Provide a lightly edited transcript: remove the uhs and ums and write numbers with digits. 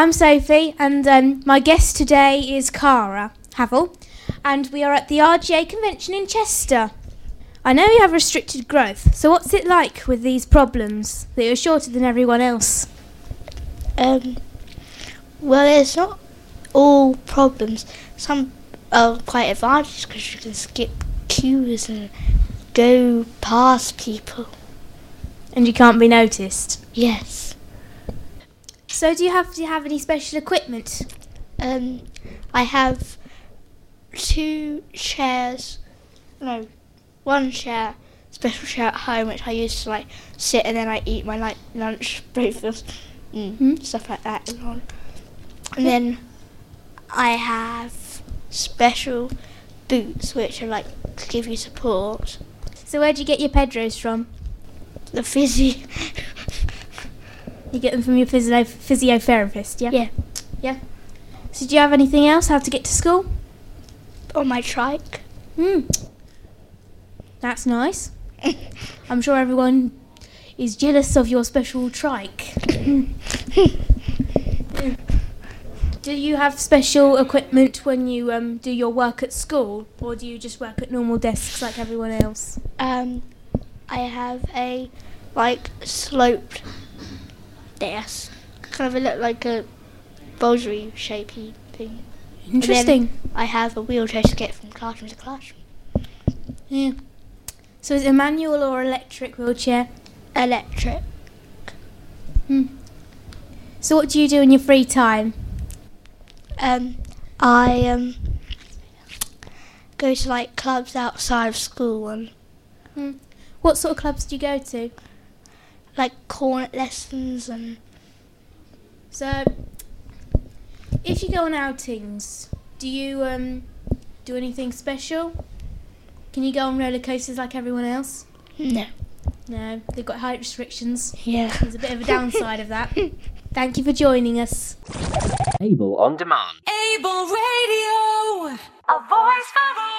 I'm Sophie, and my guest today is Cara Havel, and we are at the RGA convention in Chester. I know you have restricted growth, so what's it like with these problems that you're shorter than everyone else? Well, it's not all problems. Some are quite advantageous because you can skip queues and go past people. And you can't be noticed? Yes. So do you have any special equipment? I have one chair, special chair at home which I use to sit and then I eat my lunch, breakfast, stuff like that. And then I have special boots which are give you support. So where do you get your pedros from? The fizzy. You get them from your physiotherapist, yeah? Yeah. Yeah. So do you have anything else? How to get to school? On my trike. That's nice. I'm sure everyone is jealous of your special trike. Do you have special equipment when you do your work at school, or do you just work at normal desks like everyone else? I have a sloped desk, kind of like a bouldery shapey thing. Interesting. And then I have a wheelchair to get from classroom to classroom. Yeah. So is it a manual or electric wheelchair? Electric. So what do you do in your free time? I go to clubs outside of school and What sort of clubs do you go to? cornet lessons and. So, if you go on outings, do you do anything special? Can you go on roller coasters like everyone else? No. No, they've got height restrictions. Yeah. There's a bit of a downside of that. Thank you for joining us. Able on Demand. Able Radio, a voice for